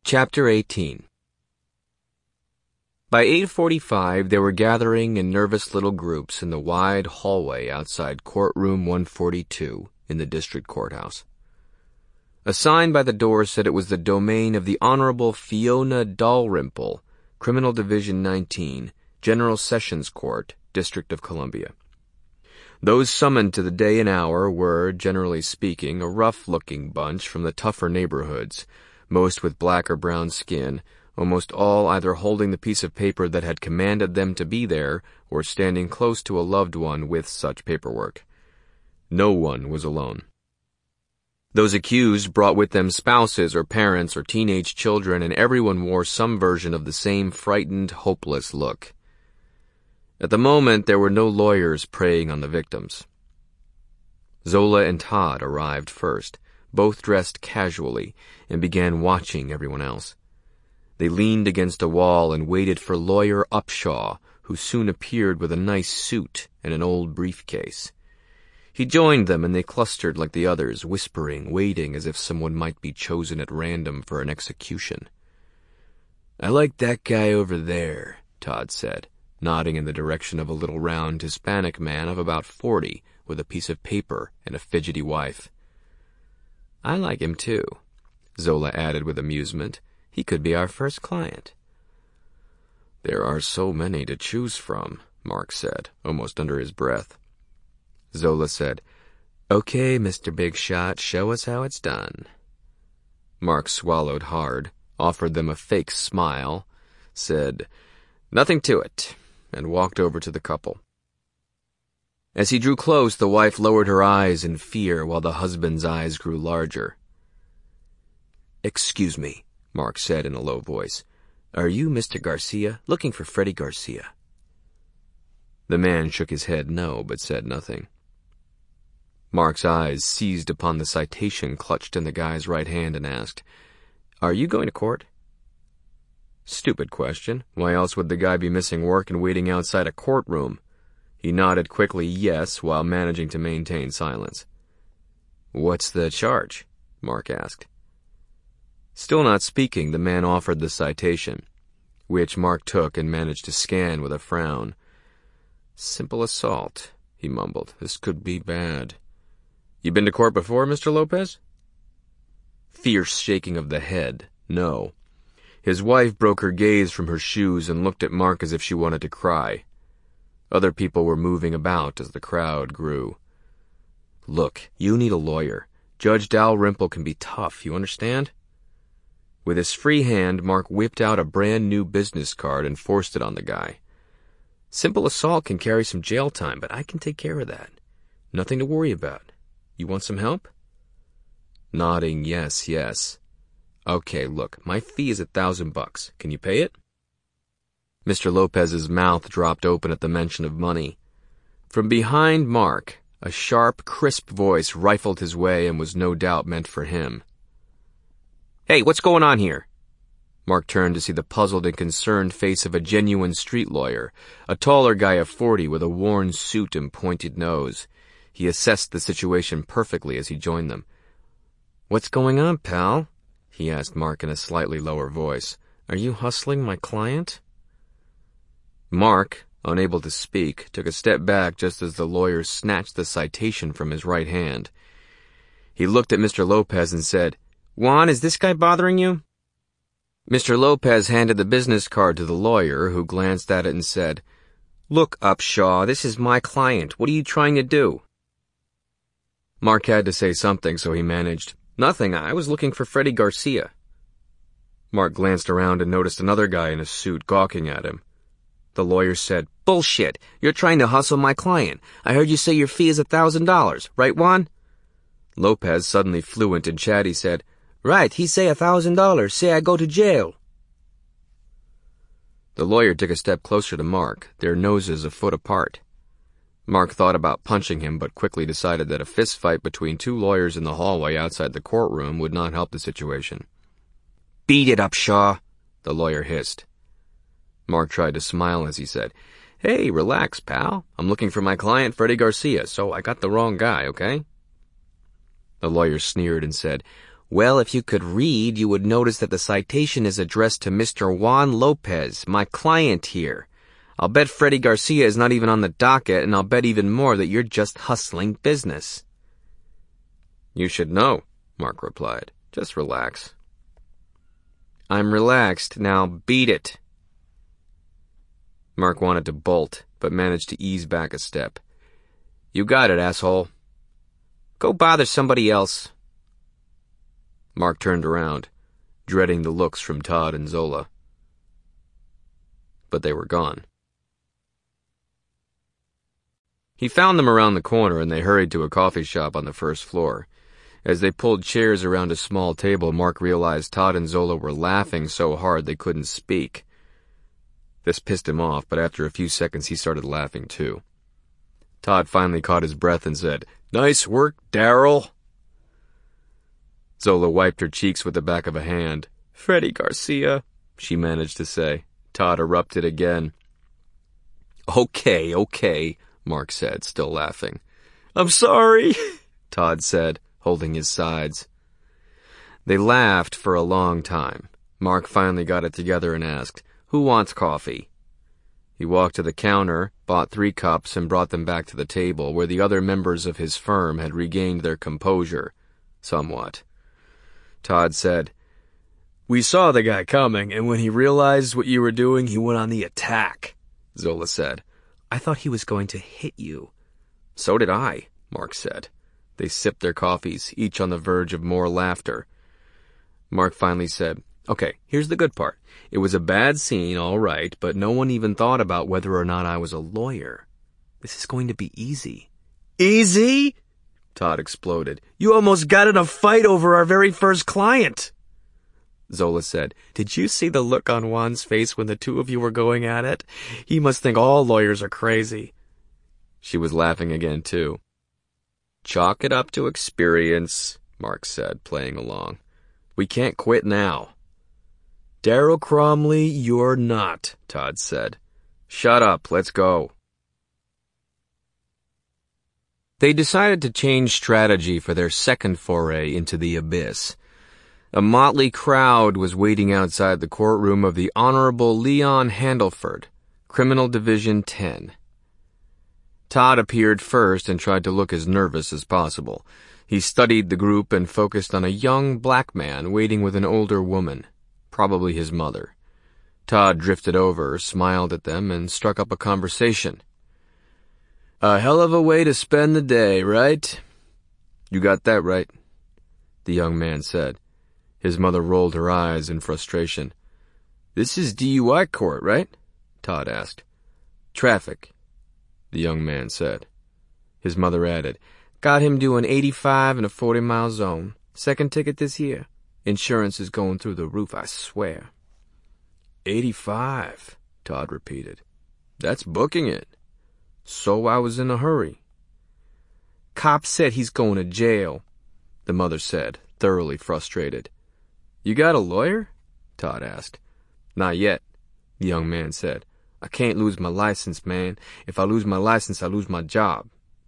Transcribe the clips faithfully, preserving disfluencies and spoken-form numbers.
Chapter eighteen. By eight forty-five, they were gathering in nervous little groups in the wide hallway outside courtroom one forty-two in the district courthouse. A sign by the door said it was the domain of the Honorable Fiona Dalrymple, Criminal Division nineteen, General Sessions Court, District of Columbia. Those summoned to the day and hour were, generally speaking, a rough-looking bunch from the tougher neighborhoods, most with black or brown skin, almost all either holding the piece of paper that had commanded them to be there or standing close to a loved one with such paperwork. No one was alone. Those accused brought with them spouses or parents or teenage children, and everyone wore some version of the same frightened, hopeless look. At the moment, there were no lawyers preying on the victims. Zola and Todd arrived first, both dressed casually, and began watching everyone else. They leaned against a wall and waited for Lawyer Upshaw, who soon appeared with a nice suit and an old briefcase. He joined them, and they clustered like the others, whispering, waiting as if someone might be chosen at random for an execution. "I like that guy over there," Todd said, nodding in the direction of a little round Hispanic man of about forty with a piece of paper and a fidgety wife. "I like him too," Zola added with amusement. "He could be our first client." "There are so many to choose from," Mark said, almost under his breath. Zola said, "Okay, Mister Big Shot, show us how it's done." Mark swallowed hard, offered them a fake smile, said, "Nothing to it," and walked over to the couple. As he drew close, the wife lowered her eyes in fear while the husband's eyes grew larger. "Excuse me," Mark said in a low voice. "Are you Mister Garcia? Looking for Freddie Garcia." The man shook his head no, but said nothing. Mark's eyes seized upon the citation clutched in the guy's right hand and asked, "Are you going to court?" Stupid question. Why else would the guy be missing work and waiting outside a courtroom? He nodded quickly yes while managing to maintain silence. "What's the charge?" Mark asked. Still not speaking, the man offered the citation, which Mark took and managed to scan with a frown. "Simple assault," he mumbled. "This could be bad." "You been to court before, Mister Lopez?" Fierce shaking of the head, no. His wife broke her gaze from her shoes and looked at Mark as if she wanted to cry. Other people were moving about as the crowd grew. "Look, you need a lawyer. Judge Dalrymple can be tough, you understand?" With his free hand, Mark whipped out a brand new business card and forced it on the guy. "Simple assault can carry some jail time, but I can take care of that. Nothing to worry about. You want some help?" Nodding yes, yes. "Okay, look, my fee is a thousand bucks. Can you pay it?" Mister Lopez's mouth dropped open at the mention of money. From behind Mark, a sharp, crisp voice rifled his way and was no doubt meant for him. "Hey, what's going on here?" Mark turned to see the puzzled and concerned face of a genuine street lawyer, a taller guy of forty with a worn suit and pointed nose. He assessed the situation perfectly as he joined them. "What's going on, pal?" he asked Mark in a slightly lower voice. "Are you hustling my client?" Mark, unable to speak, took a step back just as the lawyer snatched the citation from his right hand. He looked at Mister Lopez and said, "Juan, is this guy bothering you?" Mister Lopez handed the business card to the lawyer, who glanced at it and said, "Look, Upshaw, this is my client. What are you trying to do?" Mark had to say something, so he managed, "Nothing. I was looking for Freddie Garcia." Mark glanced around and noticed another guy in a suit gawking at him. The lawyer said, "Bullshit. You're trying to hustle my client. I heard you say your fee is a thousand dollars, right, Juan?" Lopez, suddenly fluent and chatty, said, "Right, he say a thousand dollars. Say I go to jail." The lawyer took a step closer to Mark, their noses a foot apart. Mark thought about punching him, but quickly decided that a fist fight between two lawyers in the hallway outside the courtroom would not help the situation. "Beat it, Upshaw," the lawyer hissed. Mark tried to smile as he said, "Hey, relax, pal. I'm looking for my client, Freddie Garcia, so I got the wrong guy, okay?" The lawyer sneered and said, Well, if you could read, you would notice that the citation is addressed to Mister Juan Lopez, my client here. I'll bet Freddy Garcia is not even on the docket, and I'll bet even more that you're just hustling business. You should know, Mark replied. Just relax. I'm relaxed. Now beat it. Mark wanted to bolt, but managed to ease back a step. You got it, asshole. Go bother somebody else. Mark turned around, dreading the looks from Todd and Zola. But they were gone. He found them around the corner, and they hurried to a coffee shop on the first floor. As they pulled chairs around a small table, Mark realized Todd and Zola were laughing so hard they couldn't speak. This pissed him off, but after a few seconds he started laughing too. Todd finally caught his breath and said, "Nice work, Daryl." Zola wiped her cheeks with the back of a hand. "Freddy Garcia," she managed to say. Todd erupted again. "Okay, okay," Mark said, still laughing. "I'm sorry," Todd said, holding his sides. They laughed for a long time. Mark finally got it together and asked, "Who wants coffee?" He walked to the counter, bought three cups, and brought them back to the table, where the other members of his firm had regained their composure, somewhat. Todd said, "We saw the guy coming, and when he realized what you were doing, he went on the attack," Zola said. "I thought he was going to hit you." "So did I," Mark said. They sipped their coffees, each on the verge of more laughter. Mark finally said, "Okay, here's the good part. It was a bad scene, all right, but no one even thought about whether or not I was a lawyer. This is going to be easy." "Easy?" Todd exploded. "You almost got in a fight over our very first client." Zola said, "Did you see the look on Juan's face when the two of you were going at it? He must think all lawyers are crazy." She was laughing again, too. "Chalk it up to experience," Mark said, playing along. "We can't quit now." "Daryl Cromley, you're not," Todd said. "Shut up, let's go." They decided to change strategy for their second foray into the abyss. A motley crowd was waiting outside the courtroom of the Honorable Leon Handelford, Criminal Division ten. Todd appeared first and tried to look as nervous as possible. He studied the group and focused on a young black man waiting with an older woman, probably his mother. Todd drifted over, smiled at them, and struck up a conversation. "A hell of a way to spend the day, right?" "You got that right," the young man said. His mother rolled her eyes in frustration. "This is D U I court, right?" Todd asked. "Traffic," the young man said. His mother added, "Got him doing eighty-five in a forty-mile zone. Second ticket this year. Insurance is going through the roof, I swear." eighty-five, Todd repeated. "That's booking it." "So I was in a hurry." "Cop said he's going to jail," the mother said, thoroughly frustrated. "You got a lawyer?" Todd asked. "Not yet," the young man said. "I can't lose my license, man. If I lose my license, I lose my job."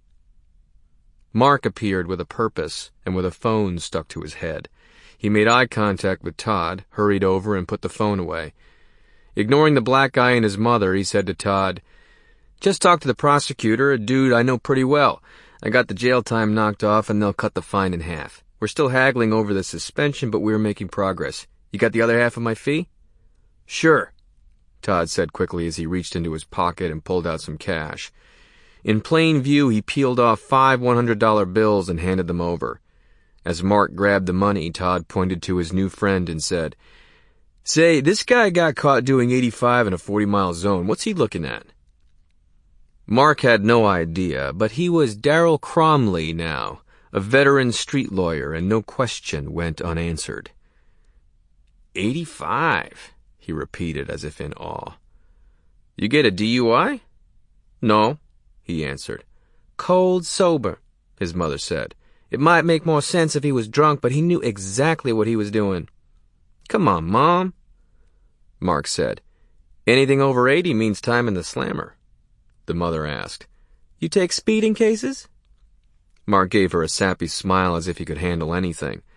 Mark appeared with a purpose and with a phone stuck to his head. He made eye contact with Todd, hurried over, and put the phone away. Ignoring the black guy and his mother, he said to Todd, "Just talked to the prosecutor, a dude I know pretty well. I got the jail time knocked off, and they'll cut the fine in half. We're still haggling over the suspension, but we're making progress. You got the other half of my fee?" "Sure," Todd said quickly as he reached into his pocket and pulled out some cash. In plain view, he peeled off five one hundred dollar bills and handed them over. As Mark grabbed the money, Todd pointed to his new friend and said, "Say, this guy got caught doing eighty-five in a forty-mile zone. What's he looking at?" Mark had no idea, but he was Daryl Cromley now, a veteran street lawyer, and no question went unanswered. Eighty-five, he repeated as if in awe. "You get a D U I?" "No," he answered. "Cold sober," his mother said. "It might make more sense if he was drunk, but he knew exactly what he was doing." "Come on, Mom," Mark said. "Anything over eighty means time in the slammer," the mother asked. "You take speeding cases?" Mark gave her a sappy smile as if he could handle anything.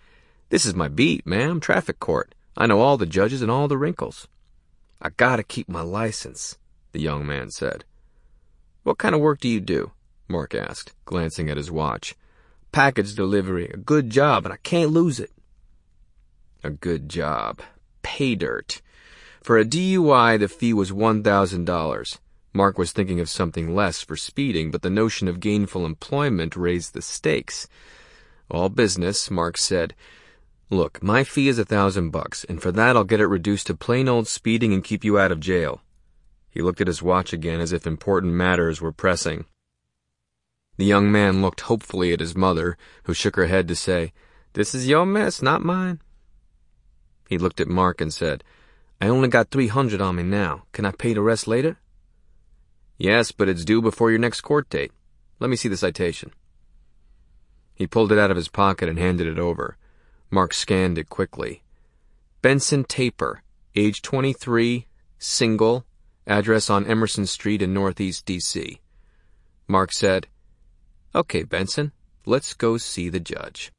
This is my beat, ma'am, traffic court. I know all the judges and all the wrinkles. I gotta keep my license, the young man said. What kind of work do you do? Mark asked, glancing at his watch. Package delivery, a good job, and I can't lose it. A good job. Pay dirt. For a D U I, the fee was one thousand dollars. Mark was thinking of something less for speeding, but the notion of gainful employment raised the stakes. All business, Mark said. Look, my fee is a thousand bucks, and for that I'll get it reduced to plain old speeding and keep you out of jail. He looked at his watch again as if important matters were pressing. The young man looked hopefully at his mother, who shook her head to say, This is your mess, not mine. He looked at Mark and said, I only got three hundred on me now. Can I pay the rest later? Yes, but it's due before your next court date. Let me see the citation. He pulled it out of his pocket and handed it over. Mark scanned it quickly. Benson Taper, age twenty-three, single, address on Emerson Street in Northeast D C Mark said, Okay, Benson, let's go see the judge.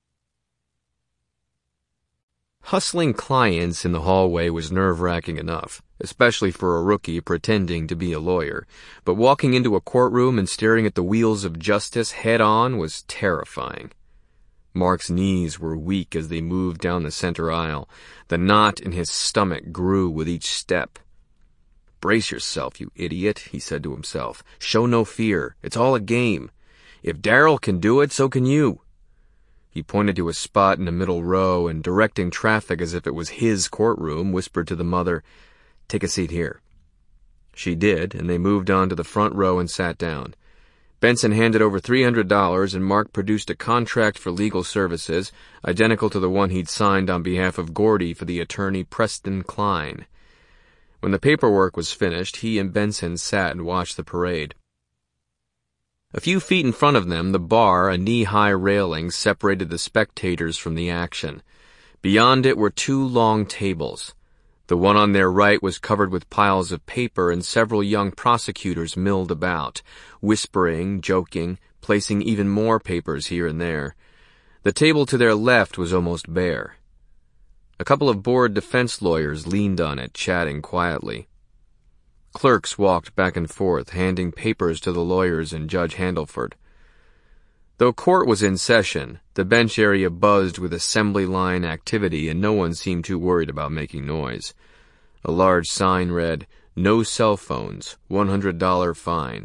Hustling clients in the hallway was nerve-wracking enough, especially for a rookie pretending to be a lawyer, but walking into a courtroom and staring at the wheels of justice head-on was terrifying. Mark's knees were weak as they moved down the center aisle. The knot in his stomach grew with each step. Brace yourself, you idiot, he said to himself. Show no fear. It's all a game. If Darrell can do it, so can you. He pointed to a spot in the middle row and, directing traffic as if it was his courtroom, whispered to the mother, Take a seat here. She did, and they moved on to the front row and sat down. Benson handed over three hundred dollars, and Mark produced a contract for legal services, identical to the one he'd signed on behalf of Gordy for the attorney Preston Klein. When the paperwork was finished, he and Benson sat and watched the parade. A few feet in front of them, the bar, a knee-high railing, separated the spectators from the action. Beyond it were two long tables. The one on their right was covered with piles of paper, and several young prosecutors milled about, whispering, joking, placing even more papers here and there. The table to their left was almost bare. A couple of bored defense lawyers leaned on it, chatting quietly. Clerks walked back and forth, handing papers to the lawyers and Judge Handelford. Though court was in session, the bench area buzzed with assembly line activity, and no one seemed too worried about making noise. A large sign read, No cell phones, one hundred dollars fine.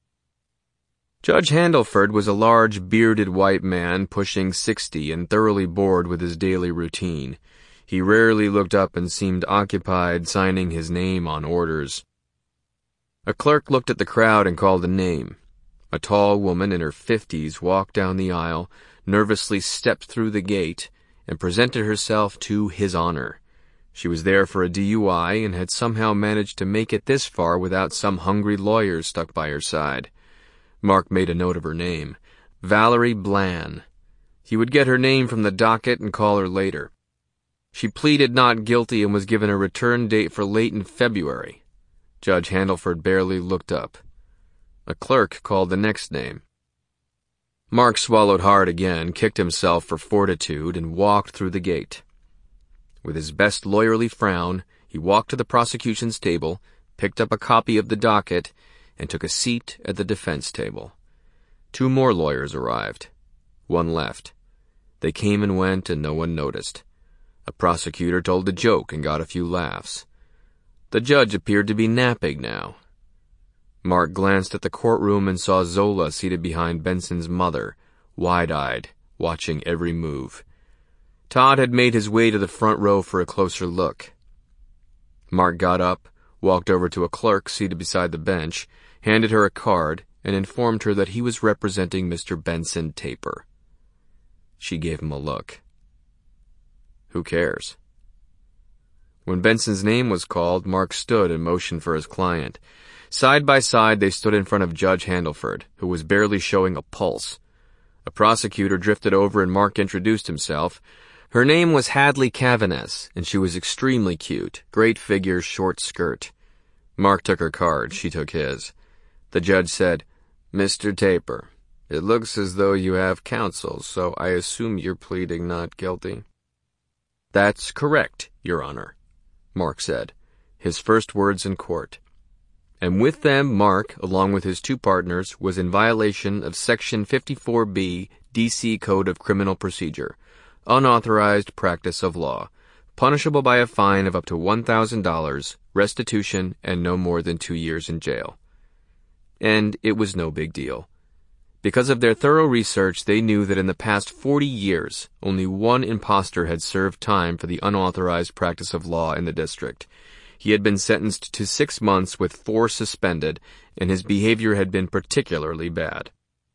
Judge Handelford was a large, bearded white man pushing sixty and thoroughly bored with his daily routine. He rarely looked up and seemed occupied signing his name on orders. A clerk looked at the crowd and called a name. A tall woman in her fifties walked down the aisle, nervously stepped through the gate, and presented herself to His Honor. She was there for a D U I and had somehow managed to make it this far without some hungry lawyer stuck by her side. Mark made a note of her name, Valerie Bland. He would get her name from the docket and call her later. She pleaded not guilty and was given a return date for late in February. Judge Handelford barely looked up. A clerk called the next name. Mark swallowed hard again, kicked himself for fortitude, and walked through the gate. With his best lawyerly frown, he walked to the prosecution's table, picked up a copy of the docket, and took a seat at the defense table. Two more lawyers arrived. One left. They came and went, and no one noticed. A prosecutor told a joke and got a few laughs. The judge appeared to be napping now. Mark glanced at the courtroom and saw Zola seated behind Benson's mother, wide-eyed, watching every move. Todd had made his way to the front row for a closer look. Mark got up, walked over to a clerk seated beside the bench, handed her a card, and informed her that he was representing Mister Benson Taper. She gave him a look. Who cares? When Benson's name was called, Mark stood and motioned for his client. Side by side, they stood in front of Judge Handelford, who was barely showing a pulse. A prosecutor drifted over and Mark introduced himself. Her name was Hadley Cavanes, and she was extremely cute. Great figure, short skirt. Mark took her card. She took his. The judge said, Mister Taper, it looks as though you have counsel, so I assume you're pleading not guilty. "That's correct, Your Honor," Mark said, his first words in court. And with them, Mark, along with his two partners, was in violation of Section fifty-four B D C Code of Criminal Procedure, unauthorized practice of law, punishable by a fine of up to one thousand dollars, restitution, and no more than two years in jail. And it was no big deal. Because of their thorough research, they knew that in the past forty years, only one imposter had served time for the unauthorized practice of law in the district. He had been sentenced to six months with four suspended, and his behavior had been particularly bad.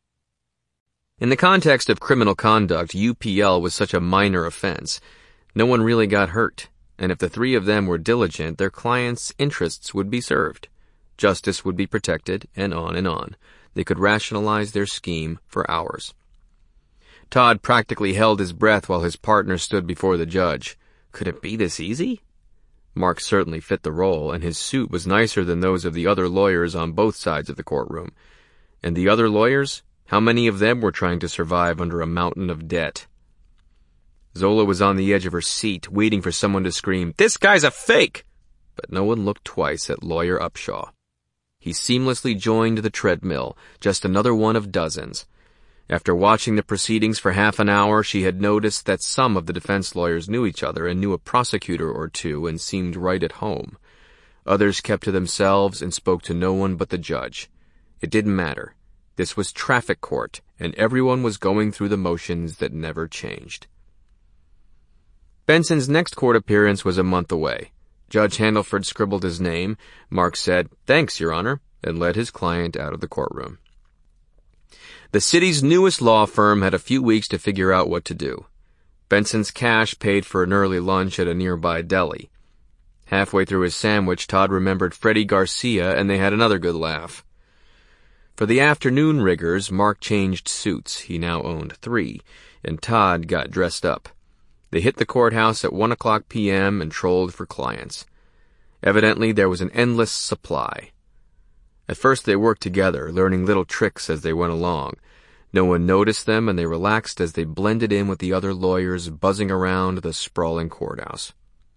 In the context of criminal conduct, U P L was such a minor offense. No one really got hurt, and if the three of them were diligent, their clients' interests would be served. Justice would be protected, and on and on. They could rationalize their scheme for hours. Todd practically held his breath while his partner stood before the judge. Could it be this easy? Mark certainly fit the role, and his suit was nicer than those of the other lawyers on both sides of the courtroom. And the other lawyers? How many of them were trying to survive under a mountain of debt? Zola was on the edge of her seat, waiting for someone to scream, "This guy's a fake!" But no one looked twice at Lawyer Upshaw. He seamlessly joined the treadmill, just another one of dozens. After watching the proceedings for half an hour, she had noticed that some of the defense lawyers knew each other and knew a prosecutor or two and seemed right at home. Others kept to themselves and spoke to no one but the judge. It didn't matter. This was traffic court, and everyone was going through the motions that never changed. Benson's next court appearance was a month away. Judge Handelford scribbled his name. Mark said, "Thanks, Your Honor," and led his client out of the courtroom. The city's newest law firm had a few weeks to figure out what to do. Benson's cash paid for an early lunch at a nearby deli. Halfway through his sandwich, Todd remembered Freddie Garcia, and they had another good laugh. For the afternoon riggers, Mark changed suits. He now owned three, and Todd got dressed up. They hit the courthouse at one o'clock p m and trolled for clients. Evidently, there was an endless supply. At first they worked together, learning little tricks as they went along. No one noticed them, and they relaxed as they blended in with the other lawyers buzzing around the sprawling courthouse.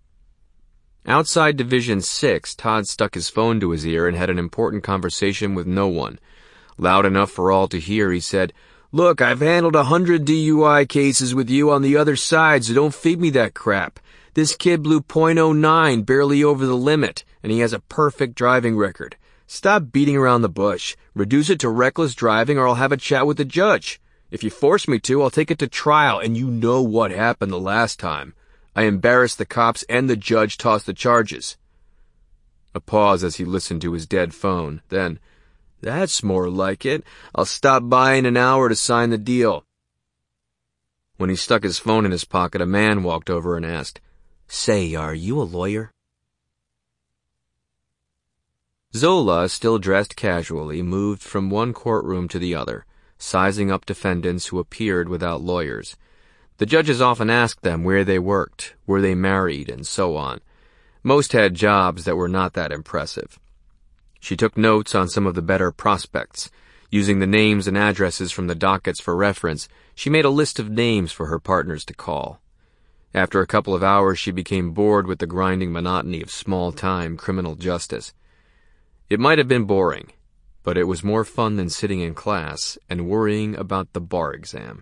Outside Division six, Todd stuck his phone to his ear and had an important conversation with no one. Loud enough for all to hear, he said, "Look, I've handled a hundred D U I cases with you on the other side, so don't feed me that crap. This kid blew point oh nine, barely over the limit, and he has a perfect driving record. Stop beating around the bush. Reduce it to reckless driving, or I'll have a chat with the judge. If you force me to, I'll take it to trial, and you know what happened the last time. I embarrassed the cops, and the judge tossed the charges." A pause as he listened to his dead phone. Then, "That's more like it. I'll stop by in an hour to sign the deal." When he stuck his phone in his pocket, a man walked over and asked, "Say, are you a lawyer?" Zola, still dressed casually, moved from one courtroom to the other, sizing up defendants who appeared without lawyers. The judges often asked them where they worked, were they married, and so on. Most had jobs that were not that impressive. She took notes on some of the better prospects. Using the names and addresses from the dockets for reference, she made a list of names for her partners to call. After a couple of hours, she became bored with the grinding monotony of small-time criminal justice. It might have been boring, but it was more fun than sitting in class and worrying about the bar exam.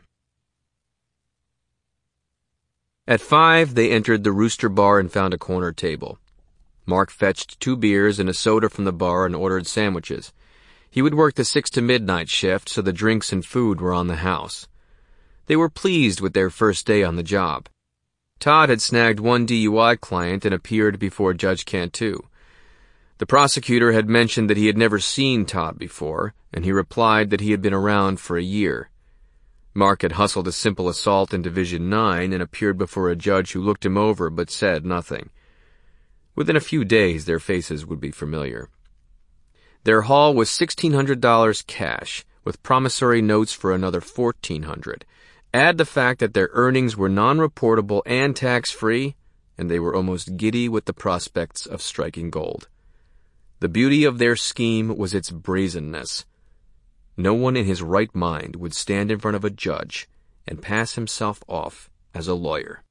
At five, they entered the Rooster Bar and found a corner table. Mark fetched two beers and a soda from the bar and ordered sandwiches. He would work the six to midnight shift, so the drinks and food were on the house. They were pleased with their first day on the job. Todd had snagged one D U I client and appeared before Judge Cantu. The prosecutor had mentioned that he had never seen Todd before, and he replied that he had been around for a year. Mark had hustled a simple assault in Division nine and appeared before a judge who looked him over but said nothing. Within a few days, their faces would be familiar. Their haul was sixteen hundred dollars cash, with promissory notes for another fourteen hundred dollars. Add the fact that their earnings were non-reportable and tax-free, and they were almost giddy with the prospects of striking gold. The beauty of their scheme was its brazenness. No one in his right mind would stand in front of a judge and pass himself off as a lawyer.